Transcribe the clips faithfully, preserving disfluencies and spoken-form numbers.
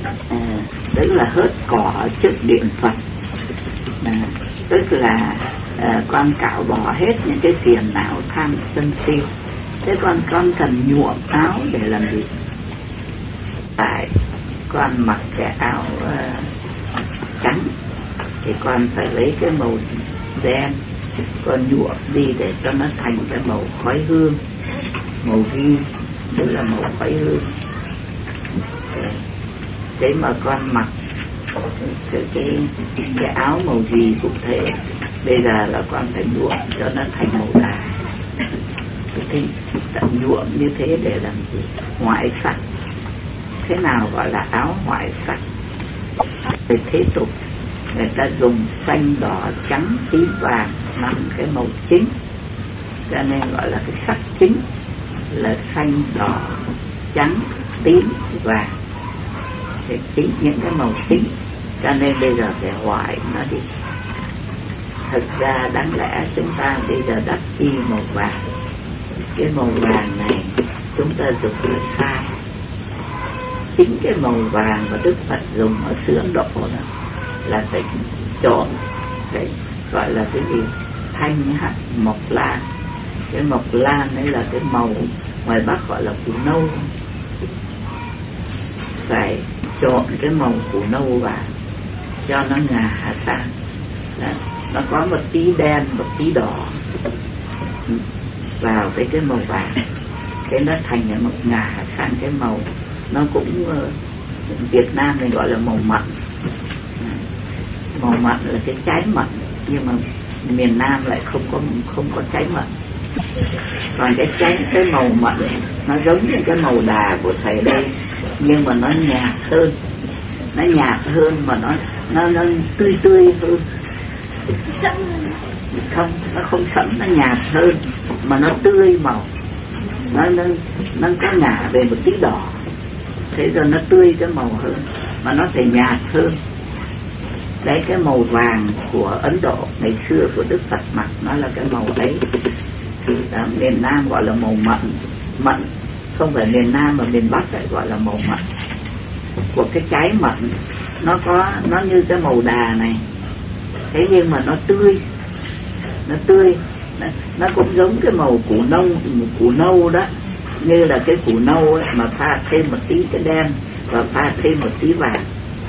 à, tức là hớt cỏ trước điện Phật, à, tức là à, con cạo bỏ hết những cái phiền não tham sân si. Thế con con cần nhuộm áo để làm gì? Tại con mặc cái áo uh, trắng thì con phải lấy cái màu đen con nhuộm đi để cho nó thành cái màu khói hương, màu ghi, tức là màu khói hương. Thế mà con mặc cái, cái, cái áo màu gì cũng thế, bây giờ là con phải nhuộm cho nó thành màu đà. Thì nhuộm như thế để làm gì? Ngoại sắc. Thế nào gọi là áo ngoại sắc? Về thế tục người ta dùng xanh, đỏ, trắng, tím, vàng năm cái màu chính, cho nên gọi là cái sắc chính là xanh, đỏ, trắng, tím, vàng. Thì chính những cái màu chính, cho nên bây giờ phải hoại nó đi. Thực ra đáng lẽ chúng ta bây giờ đắp chi màu vàng. Cái màu vàng này chúng ta dùng là sai. Chính cái màu vàng mà Đức Phật dùng ở xứ Ấn Độ đó là phải chọn, phải gọi là cái gì? Thanh hắc mộc lan. Cái mộc lan đấy là cái màu ngoài Bắc gọi là củ nâu. Phải chọn cái màu củ nâu vào cho nó ngả sang. Nó có một tí đen, một tí đỏ vào với cái màu vàng, cái nó thành một ngả sang cái màu nó cũng uh, Việt Nam mình gọi là màu mận. Màu mận là cái trái mận, nhưng mà miền Nam lại không có không có trái mận. Còn cái trái cái màu mận nó giống như cái màu đà của thầy đây, nhưng mà nó nhạt hơn, nó nhạt hơn mà nó nó nó tươi tươi hơn. Không, nó không sẫm, nó nhạt hơn mà nó tươi màu, nó nó nó có ngả về một tí đỏ, thế rồi nó tươi cái màu hơn mà nó phải nhạt hơn. Đấy, cái màu vàng của Ấn Độ ngày xưa của Đức Phật mặc nó là cái màu ấy. Đó, miền Nam gọi là màu mận. Mận không phải miền Nam mà miền Bắc lại gọi là màu mận. Của cái trái mận nó có nó như cái màu đà này, thế nhưng mà nó tươi, nó tươi, nó, nó cũng giống cái màu củ nâu, củ nâu đó, như là cái củ nâu ấy, mà pha thêm một tí cái đen và pha thêm một tí vàng.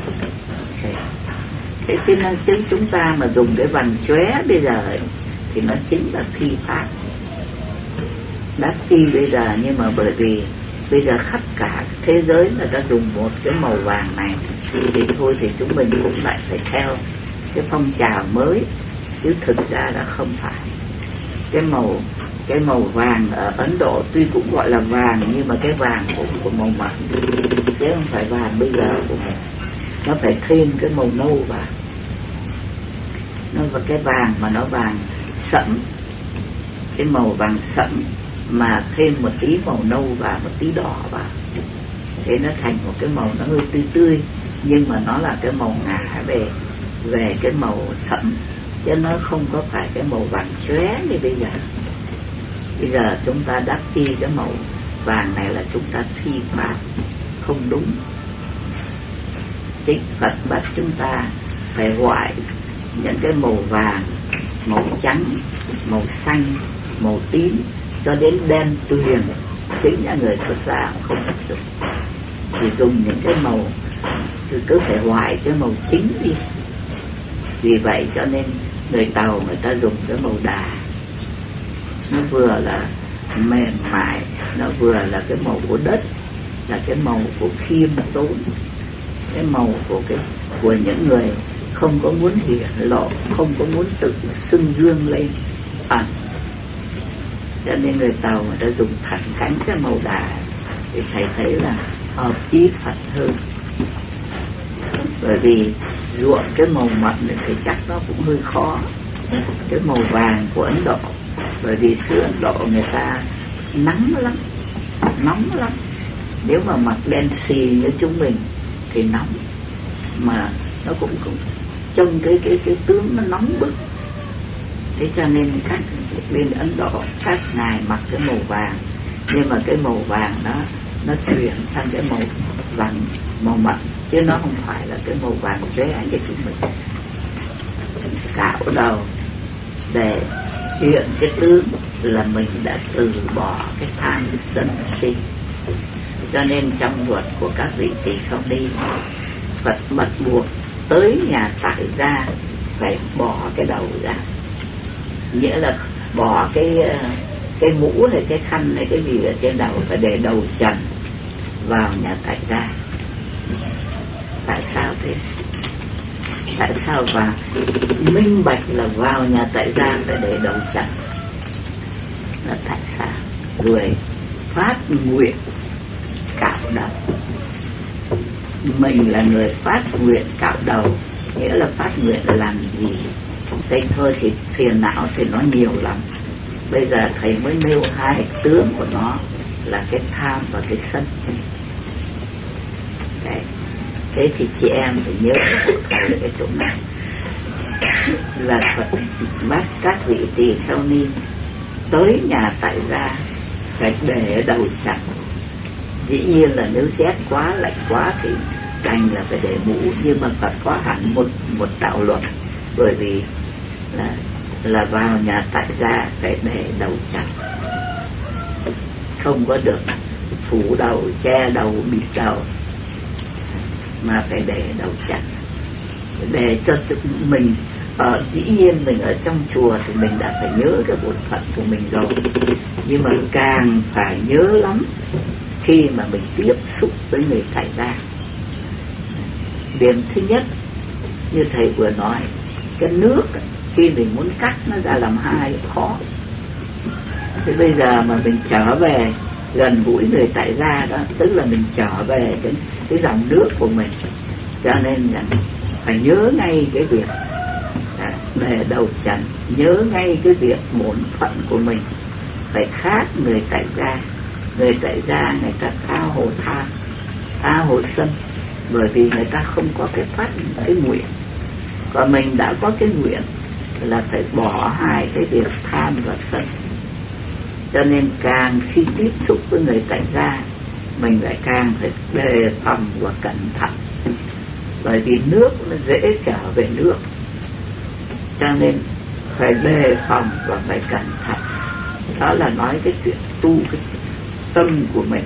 Thế cho nên chứ chúng ta mà dùng cái vàng chóe bây giờ ấy, thì nó chính là thi pháp đắc thi bây giờ. Nhưng mà bởi vì bây giờ khắp cả thế giới người ta dùng một cái màu vàng này thì thôi thì chúng mình cũng lại phải theo cái phong trào mới, chứ thực ra là không phải. Cái màu cái màu vàng ở Ấn Độ tuy cũng gọi là vàng, nhưng mà cái vàng của, của màu mận chứ không phải vàng bây giờ của mình. Nó phải thêm cái màu nâu vào, nó vào cái vàng mà nó vàng sẫm, cái màu vàng sẫm mà thêm một tí màu nâu và một tí đỏ vào, thế nó thành một cái màu nó hơi tươi tươi, nhưng mà nó là cái màu ngả về về cái màu sẫm, chứ nó không có phải cái màu vàng chóe như bây giờ. Bây giờ chúng ta đắp đi cái màu vàng này là chúng ta thi pháp không đúng. Chính Phật bắt chúng ta phải gọi những cái màu vàng, màu trắng, màu xanh, màu tím cho đến đen tuyền. Chính là người xuất gia không được dùng, thì dùng những cái màu thì cứ phải hoài cái màu chính đi. Vì vậy cho nên người Tàu người ta dùng cái màu đà, nó vừa là mềm mại, nó vừa là cái màu của đất, là cái màu của khiêm tốn, cái màu của cái của những người không có muốn hiển lộ, không có muốn tự xưng dương lên ẩn. Cho nên người Tàu người ta dùng thẳng cánh cái màu đà thì thầy thấy là hợp ý Phật hơn. Bởi vì ruộng cái màu mận thì chắc nó cũng hơi khó. Cái màu vàng của Ấn Độ, bởi vì xứ Ấn Độ người ta nắng lắm, nóng lắm. Nếu mà mặc đen xì như chúng mình thì nóng, mà nó cũng cũng trong cái cái cái tướng nó nóng bức. Thế cho nên các bên Ấn Độ các ngài mặc cái màu vàng, nhưng mà cái màu vàng nó nó chuyển sang cái màu vàng, màu mận, chứ nó không phải là cái màu vàng rẽ như chúng mình. Cạo đầu để hiện cái tướng là mình đã từ bỏ cái tham sân si. Cho nên trong luật của các vị tỳ kheo ni, Phật bắt buộc tới nhà tại gia phải bỏ cái đầu ra, nghĩa là bỏ cái cái mũ hay cái khăn hay cái gì ở trên đầu, phải để đầu trần vào nhà tại gia. Tại sao thế? Tại sao? Và minh bạch là vào nhà tại gia phải để đầu trần là tại sao? Rồi phát nguyện cạo đầu. Mình là người phát nguyện cạo đầu, nghĩa là phát nguyện là làm gì? Đây thôi thì phiền não thì nó nhiều lắm. Bây giờ thầy mới nêu hai tướng của nó là cái tham và cái sân. Đấy. Thế thì chị em phải nhớ thầy cái chỗ này là Phật bắt các vị tỳ kheo ni tới nhà tại gia phải để đầu chặt. Dĩ nhiên là nếu rét quá, lạnh quá thì đành là phải để mũ, nhưng mà Phật có hẳn một một đạo luật, bởi vì là là vào nhà tại gia phải để đầu chặt, không có được phủ đầu, che đầu, bịt đầu, mà phải để đầu chặt để cho mình. Ở dĩ nhiên mình ở trong chùa thì mình đã phải nhớ cái bổn phận của mình rồi, nhưng mà càng phải nhớ lắm khi mà mình tiếp xúc với người tại gia. Điểm thứ nhất, như thầy vừa nói, cái nước khi mình muốn cắt nó ra làm hai khó. Thế bây giờ mà mình trở về gần gũi người tại gia đó, tức là mình trở về cái, cái dòng nước của mình, cho nên là phải nhớ ngay cái việc để đầu trần, nhớ ngay cái việc bổn phận của mình phải khác người tại gia. Người tại gia người ta tha hồ tham, tha hồ sân, bởi vì người ta không có cái phát cái nguyện. Còn mình đã có cái nguyện là phải bỏ hai cái việc tham và sân. Cho nên càng khi tiếp xúc với người tại gia, mình lại càng phải đề phòng và cẩn thận, bởi vì nước nó dễ trở về nước, cho nên phải đề phòng và phải cẩn thận. Đó là nói cái chuyện tu cái tâm của mình,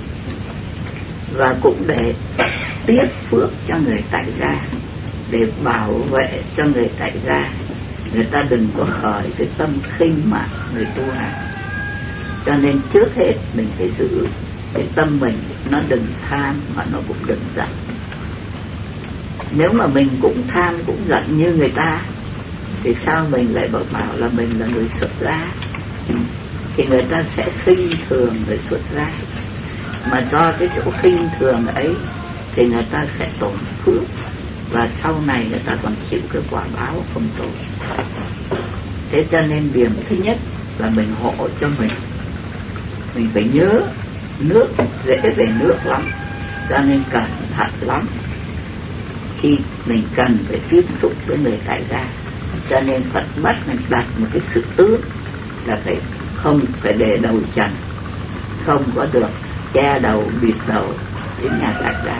và cũng để tiếp phước cho người tại gia, để bảo vệ cho người tại gia, người ta đừng có khởi cái tâm khinh mạn người tu hành. Cho nên trước hết mình phải giữ cái tâm mình, nó đừng tham mà nó cũng đừng giận. Nếu mà mình cũng tham cũng giận như người ta thì sao mình lại bảo bảo là mình là người xuất gia? Thì người ta sẽ khinh thường người xuất gia, mà do cái chỗ khinh thường ấy thì người ta sẽ tổn phước, và sau này người ta còn chịu cái quả báo không tốt. Thế cho nên điểm thứ nhất là mình hộ cho mình. Mình phải nhớ nước dễ về nước lắm, cho nên cẩn thận lắm khi mình cần phải tiếp xúc với người tại gia. Cho nên Phật bắt mình đặt một cái sự tướng là phải không phải để đầu trần, không có được che đầu bịt đầu đến nhà tại gia.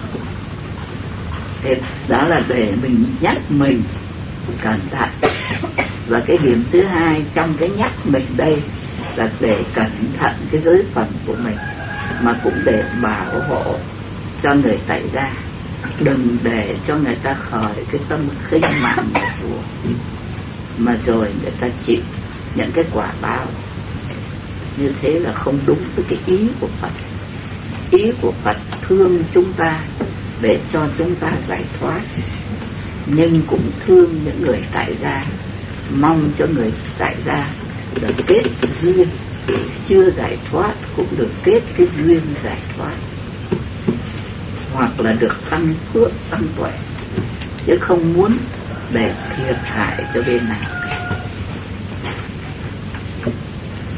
Thế đó là để mình nhắc mình cẩn thận. Và cái điểm thứ hai trong cái nhắc mình đây là để cẩn thận cái giới phẩm của mình, mà cũng để bảo hộ cho người tại gia, đừng để cho người ta khởi cái tâm khinh mạn nhà chùa, mà rồi người ta chịu những cái quả báo. Như thế là không đúng với cái ý của Phật. Ý của Phật thương chúng ta để cho chúng ta giải thoát, nhưng cũng thương những người tại gia, mong cho người tại gia được kết duyên, chưa giải thoát cũng được kết cái duyên giải thoát, hoặc là được tăng phước tăng tuệ, chứ không muốn để thiệt hại cho bên nào.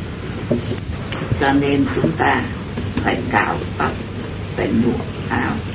Cho nên chúng ta phải cạo tóc, phải nhuộm áo,